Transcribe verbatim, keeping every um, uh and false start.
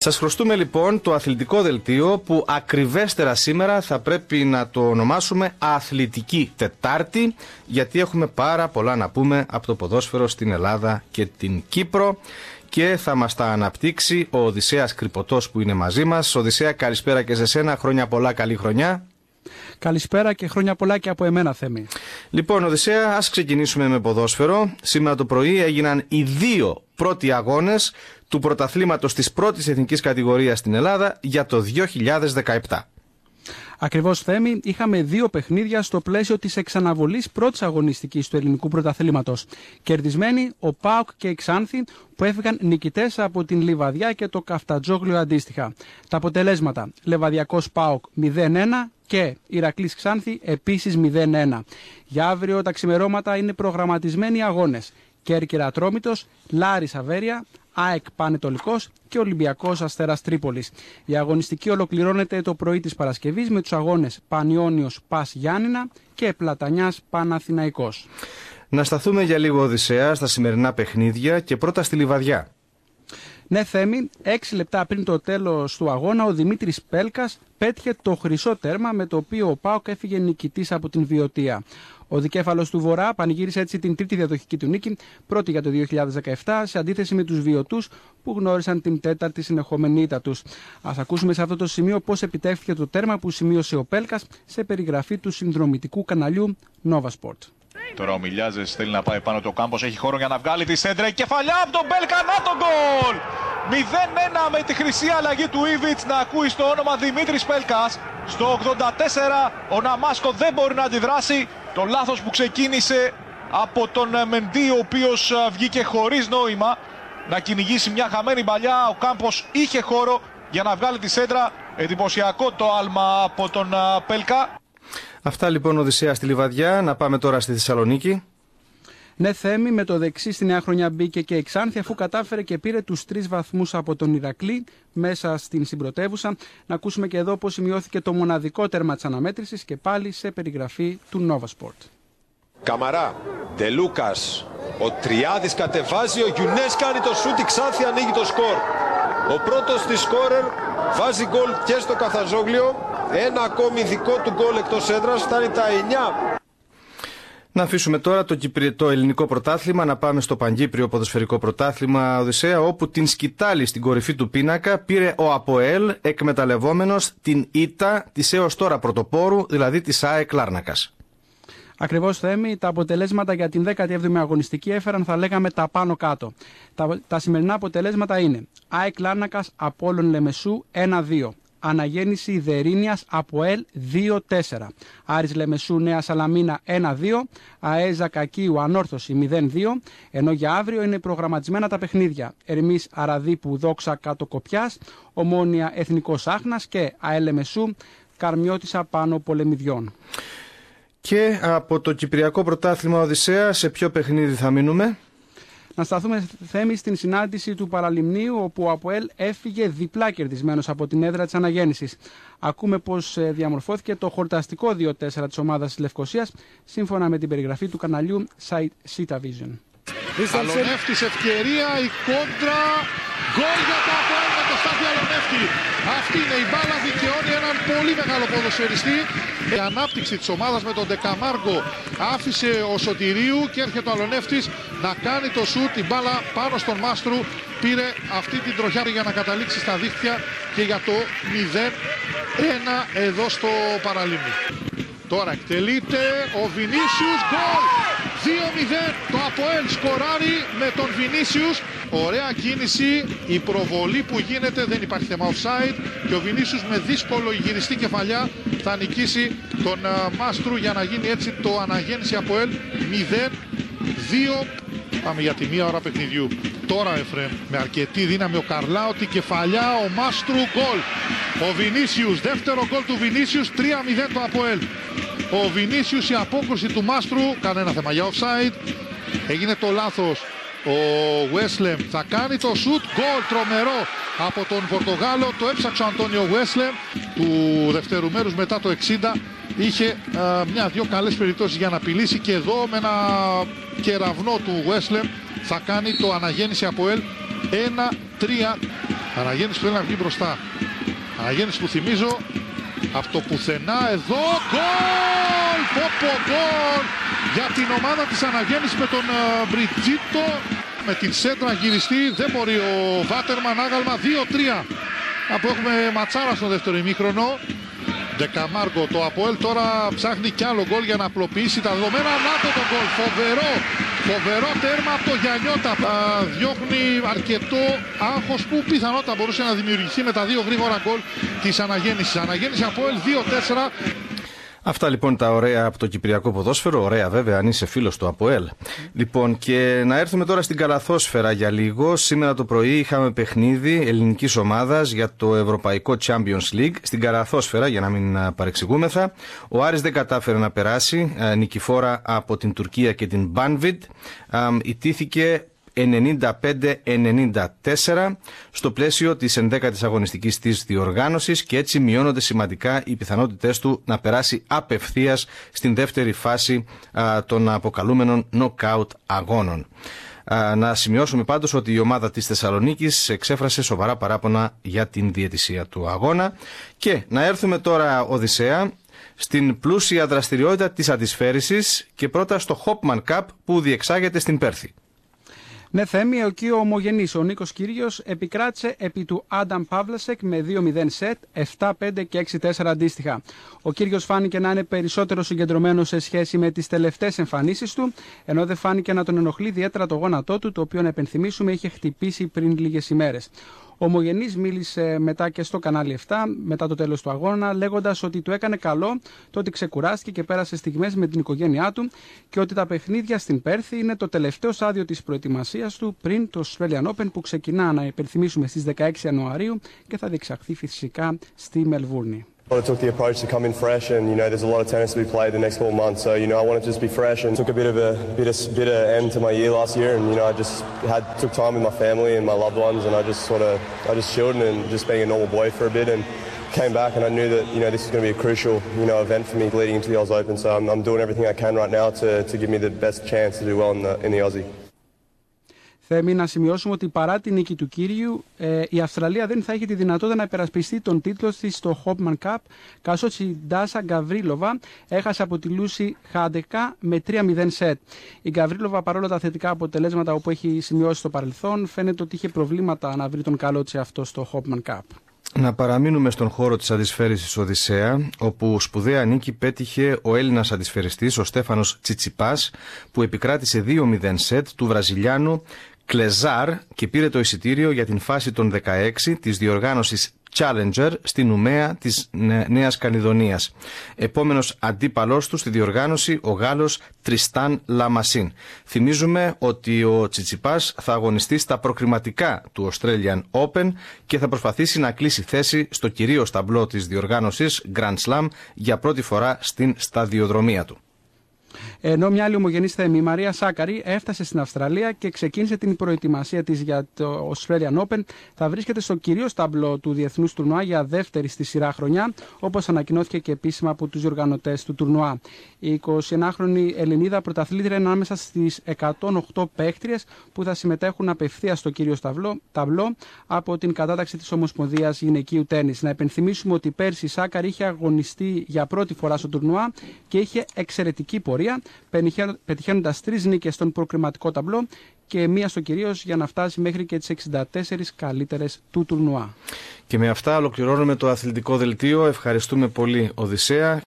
Σας χρωστούμε λοιπόν το αθλητικό δελτίο που ακριβέστερα σήμερα θα πρέπει να το ονομάσουμε Αθλητική Τετάρτη, γιατί έχουμε πάρα πολλά να πούμε από το ποδόσφαιρο στην Ελλάδα και την Κύπρο και θα μας τα αναπτύξει ο Οδυσσέας Κρυποτός που είναι μαζί μας. Οδυσσέα, καλησπέρα και σε σένα, χρόνια πολλά, καλή χρονιά. Καλησπέρα και χρόνια πολλά και από εμένα, Θέμη. Λοιπόν, Οδυσσέα, ας ξεκινήσουμε με ποδόσφαιρο. Σήμερα το πρωί έγιναν οι δύο πρώτοι αγώνες του πρωταθλήματος της πρώτης εθνικής κατηγορίας στην Ελλάδα για το δύο χιλιάδες δεκαεπτά. Ακριβώς, Θέμη, είχαμε δύο παιχνίδια στο πλαίσιο της εξαναβολής πρώτης αγωνιστικής του ελληνικού πρωταθλήματος. Κερδισμένοι ο ΠΑΟΚ και η Ξάνθη που έφυγαν νικητές από την Λιβαδιά και το Καφτατζόγλιο αντίστοιχα. Τα αποτελέσματα: Λεβαδιακός ΠΑΟΚ μηδέν ένα και Ηρακλής Ξάνθη επίσης μηδέν ένα. Για αύριο τα ξημερώματα είναι προγραμματισμένοι οι αγώνες: Κέρκυρα Ατρόμητος, Λάρης Αβέρεια, ΑΕΚ Πανετολικός και Ολυμπιακός Αστέρας Τρίπολης. Η αγωνιστική ολοκληρώνεται το πρωί της Παρασκευής με τους αγώνες Πανιώνιος Πας Γιάννηνα και Πλατανιάς Παναθηναϊκός. Να σταθούμε για λίγο, Οδυσσέα, στα σημερινά παιχνίδια και πρώτα στη Λιβαδιά. Ναι, Θέμη, έξι λεπτά πριν το τέλος του αγώνα ο Δημήτρης Πέλκας πέτυχε το χρυσό τέρμα με το οποίο ο ΠΑΟΚ έφυγε νικητής από την Βιωτία. Ο δικέφαλος του Βορρά πανηγύρισε έτσι την τρίτη διαδοχική του νίκη, πρώτη για το δύο χιλιάδες δεκαεπτά, σε αντίθεση με τους Βιωτούς που γνώρισαν την τέταρτη συνεχόμενη ήττα τους. Ας ακούσουμε σε αυτό το σημείο πώς επιτεύχθηκε το τέρμα που σημείωσε ο Πέλκας σε περιγραφή του συνδρομητικού καναλιού Nova Sport. Τώρα ο Μιλιάζες θέλει να πάει πάνω το κάμπος, έχει χώρο για να βγάλει τη σέντρα. Κεφαλιά από τον Μπέλκα, να τον γκολ! μηδέν ένα με τη χρυσή αλλαγή του Ήβιτς, να ακούει στο όνομα Δημήτρης Πέλκας. Στο ογδόντα τέσσερα ο Ναμάσκο δεν μπορεί να αντιδράσει. Το λάθος που ξεκίνησε από τον Μεντί, ο οποίος βγήκε χωρίς νόημα να κυνηγήσει μια χαμένη παλιά. Ο Κάμπος είχε χώρο για να βγάλει τη σέντρα. Εντυπωσιακό το άλμα από τον Πέλκα. Αυτά λοιπόν, Οδυσσέα, στη Λιβαδιά. Να πάμε τώρα στη Θεσσαλονίκη. Ναι, Θέμη, με το δεξί στη νέα χρονιά μπήκε και η Ξάνθη, αφού κατάφερε και πήρε τους τρεις βαθμούς από τον Ηρακλή μέσα στην συμπρωτεύουσα. Να ακούσουμε και εδώ πώς σημειώθηκε το μοναδικό τέρμα της αναμέτρησης και πάλι σε περιγραφή του Nova Sport. Καμαρά, Ντελούκας, ο Τριάδης κατεβάζει, ο Γιουνές κάνει το σούτ, η Ξάνθη ανοίγει το σκορ. Ο πρώτος της σκόρερ βάζει γκολ και στο Καφτατζόγλιο. Ένα ακόμη δικό του γκολ εκτός έδρας, φτάνει τα εννιά. Να αφήσουμε τώρα το, Κυπρι... το ελληνικό πρωτάθλημα, να πάμε στο Παγκύπριο ποδοσφαιρικό πρωτάθλημα, Οδυσσέα, όπου την σκητάλη στην κορυφή του πίνακα πήρε ο ΑΠΟΕΛ, εκμεταλλευόμενος την ήττα της έως τώρα πρωτοπόρου, δηλαδή της ΑΕΚ Λάρνακας. Ακριβώς, Θέμη, τα αποτελέσματα για την δέκατη έβδομη αγωνιστική έφεραν, θα λέγαμε, τα πάνω κάτω. Τα, τα σημερινά αποτελέσματα είναι ΑΕΚ Λάρνακας Απόλλων Λεμεσού ένα δύο. Αναγέννηση Ιδερίνιας ΑΠΟΕΛ δύο τέσσερα. Άρης Λεμεσού Νέα Σαλαμίνα ένα δύο. ΑΕΖΑ Κακίου Ανόρθωση μηδέν δύο. Ενώ για αύριο είναι προγραμματισμένα τα παιχνίδια Ερμής Αραδίπου Δόξα Κάτω Κοπιάς, Ομόνια Εθνικός Άχνας και ΑΕΛ Λεμεσού Καρμιώτισσα Πάνω Πολεμιδιών. Και από το Κυπριακό πρωτάθλημα, Οδυσσέα, σε ποιο παιχνίδι θα μείνουμε? Να σταθούμε, Θέμη, στην συνάντηση του Παραλιμνίου, όπου ο ΑΠΟΕΛ έφυγε διπλά κερδισμένος από την έδρα της Αναγέννησης. Ακούμε πώς διαμορφώθηκε το χορταστικό δύο τέσσερα της ομάδας της Λευκωσίας, σύμφωνα με την περιγραφή του καναλιού Sita Vision. Αλονεύτης ευκαιρία, η κόντρα, γκολ για το ΑΠΟΕΛ με το Στάθη Αλονεύτη. Αυτή είναι η μπάλα, δικαιώνει έναν πολύ μεγάλο ποδοσφαιριστή. Η ανάπτυξη της ομάδας με τον Ντεκαμάργκο άφησε ο Σωτηρίου και έρχεται ο Αλονεύτης να κάνει το σουτ. Η μπάλα πάνω στον Μάστρου πήρε αυτή την τροχιά για να καταλήξει στα δίχτυα και για το μηδέν ένα εδώ στο Παραλίμνη. Τώρα εκτελείται ο Βινίσιους, γκολ! δύο μηδέν, το ΑΠΟΕΛ σκοράρει με τον Βινίσιους. Ωραία κίνηση, η προβολή που γίνεται, δεν υπάρχει θέμα offside και ο Βινίσιους με δύσκολο γυριστή κεφαλιά θα νικήσει τον uh, Μάστρου για να γίνει έτσι το Αναγέννηση ΑΠΟΕΛ μηδέν δύο. Πάμε για τη μία ώρα παιχνιδιού. Τώρα, Εφρέμ, με αρκετή δύναμη ο Καρλάου, τη κεφαλιά, ο Μάστρου, γκολ. Ο Βινίσιους, δεύτερο γκολ του Βινίσιους, τρία μηδέν το ΑΠΟΕΛ. Ο Βινίσιους, η απόκρουση του Μάστρου, κανένα θέμα για offside. Έγινε το λάθος. Ο Βέσλεμ θα κάνει το σουτ, γκολ τρομερό από τον Πορτογάλο. Το έψαξε ο Αντώνιο Βέσλεμ του δευτερού μέρους μετά το εξήντα. Είχε μια-δυο καλές περιπτώσεις για να απειλήσει και εδώ με ένα κεραυνό του Βέσλεμ θα κάνει το Αναγέννηση ΑΠΟΕΛ ένα τρία. Αναγέννηση που θέλει να βγει μπροστά. Αναγέννηση που θυμίζω από το πουθενά εδώ. Γκολ! Πόπο γκολ! Για την ομάδα της Αναγέννησης με τον Μπριτζίτο. Με την σέντρα γυριστή. Δεν μπορεί ο Βάτερμαν. Άγαλμα δύο τρία. Από έχουμε ματσάρα στο δεύτερο ημίχρονο. Ντεκαμάρκο, το ΑΠΟΕΛ τώρα ψάχνει κι άλλο γκολ για να απλοποιήσει τα δεδομένα. Να το το γκολ, φοβερό, φοβερό τέρμα από το Γιαννιώτα. Α, διώχνει αρκετό άγχος που πιθανότατα μπορούσε να δημιουργηθεί με τα δύο γρήγορα γκολ της Αναγέννησης. Αναγέννηση ΑΠΟΕΛ δύο τέσσερα. Αυτά λοιπόν τα ωραία από το κυπριακό ποδόσφαιρο. Ωραία βέβαια αν είσαι φίλος του ΑΠΟΕΛ. Λοιπόν, και να έρθουμε τώρα στην καλαθόσφαιρα για λίγο. Σήμερα το πρωί είχαμε παιχνίδι ελληνικής ομάδας για το Ευρωπαϊκό Champions League. Στην καλαθόσφαιρα, για να μην παρεξηγούμεθα, ο Άρης δεν κατάφερε να περάσει νικηφόρα από την Τουρκία και την Banvit. Ιτήθηκε ενενήντα πέντε ενενήντα τέσσερα στο πλαίσιο της ενδέκατης αγωνιστικής της διοργάνωσης και έτσι μειώνονται σημαντικά οι πιθανότητες του να περάσει απευθείας στην δεύτερη φάση α, των αποκαλούμενων knockout αγώνων. Α, να σημειώσουμε πάντως ότι η ομάδα της Θεσσαλονίκης εξέφρασε σοβαρά παράπονα για την διαιτησία του αγώνα. Και να έρθουμε τώρα, Οδυσσέα, στην πλούσια δραστηριότητα της αντισφαίρησης και πρώτα στο Hopman Cup που διεξάγεται στην Πέρθη. Ναι, Θέμη, εκεί ο ομογενής, ο Νίκος Κύριος, επικράτησε επί του Άνταμ Παύλασεκ με δύο μηδέν σετ, επτά πέντε και έξι τέσσερα αντίστοιχα. Ο Κύριος φάνηκε να είναι περισσότερο συγκεντρωμένος σε σχέση με τις τελευταίες εμφανίσεις του, ενώ δεν φάνηκε να τον ενοχλεί ιδιαίτερα το γόνατό του, το οποίο να επενθυμίσουμε είχε χτυπήσει πριν λίγες ημέρες. Ο ομογενής μίλησε μετά και στο κανάλι επτά, μετά το τέλος του αγώνα, λέγοντας ότι του έκανε καλό το ότι ξεκουράστηκε και πέρασε στιγμές με την οικογένειά του και ότι τα παιχνίδια στην Πέρθη είναι το τελευταίο στάδιο της προετοιμασίας του πριν το Australian Open που ξεκινά, να υπενθυμίσουμε, στις δεκαέξι Ιανουαρίου και θα διεξαχθεί φυσικά στη Μελβούρνη. I took the approach to come in fresh, and you know there's a lot of tennis to be played the next four months. So you know I wanted to just be fresh, and took a bit of a bit of bit of end to my year last year, and you know I just had took time with my family and my loved ones, and I just sort of I just chilled and just being a normal boy for a bit, and came back, and I knew that you know this is going to be a crucial you know event for me leading into the Oz Open. So I'm, I'm doing everything I can right now to to give me the best chance to do well in the in the Aussie. Θέμη, να σημειώσουμε ότι παρά την νίκη του Κύριου, ε, η Αυστραλία δεν θα έχει τη δυνατότητα να υπερασπιστεί τον τίτλο της στο Hopman Cup, καθώς η Ντάσα Γκαβρίλοβα έχασε από τη Λούση Χάντεκα με τρία μηδέν σετ. Η Γκαβρίλοβα, παρόλα τα θετικά αποτελέσματα που έχει σημειώσει στο παρελθόν, φαίνεται ότι είχε προβλήματα να βρει τον καλό της αυτό στο Hopman Cup. Να παραμείνουμε στον χώρο της αντισφαίρησης Οδυσσέα, όπου σπουδαία νίκη πέτυχε ο Έλληνας αντισφαιριστής, ο Στέφανος Τσιτσιπάς, που επικράτησε δύο μηδέν σετ του Βραζιλιάνου Κλεζάρ και πήρε το εισιτήριο για την φάση των δεκαέξι της διοργάνωσης Challenger στην Νουμέα της Νέας Καλιδονίας. Επόμενος αντίπαλός του στη διοργάνωση ο Γάλλος Τριστάν Λαμασίν. Θυμίζουμε ότι ο Τσιτσιπάς θα αγωνιστεί στα προκριματικά του Australian Open και θα προσπαθήσει να κλείσει θέση στο κυρίως ταμπλό της διοργάνωσης Grand Slam για πρώτη φορά στην σταδιοδρομία του. Ενώ μια άλλη ομογενής Θέμη, η Μαρία Σάκαρη, έφτασε στην Αυστραλία και ξεκίνησε την προετοιμασία της για το Australian Open. Θα βρίσκεται στο κυρίως ταμπλό του διεθνούς τουρνουά για δεύτερη στη σειρά χρονιά, όπως ανακοινώθηκε και επίσημα από τους διοργανωτές του τουρνουά. Η εικοσιενάχρονη Ελληνίδα πρωταθλήτρια είναι ανάμεσα στις εκατόν οκτώ παίκτριες που θα συμμετέχουν απευθείας στο κυρίως ταμπλό από την κατάταξη της Ομοσπονδίας Γυναικείου Τένις. Να υπενθυμίσουμε ότι πέρσι η Σάκαρη είχε αγωνιστεί για πρώτη φορά στο τουρνουά και είχε εξαιρετική πορεία, πετυχαίνοντας τρεις νίκες στον προκριματικό ταμπλό και μία στο κυρίως για να φτάσει μέχρι και τις εξήντα τέσσερις καλύτερες του τουρνουά. Και με αυτά ολοκληρώνουμε το αθλητικό δελτίο. Ευχαριστούμε πολύ, Οδυσσέα.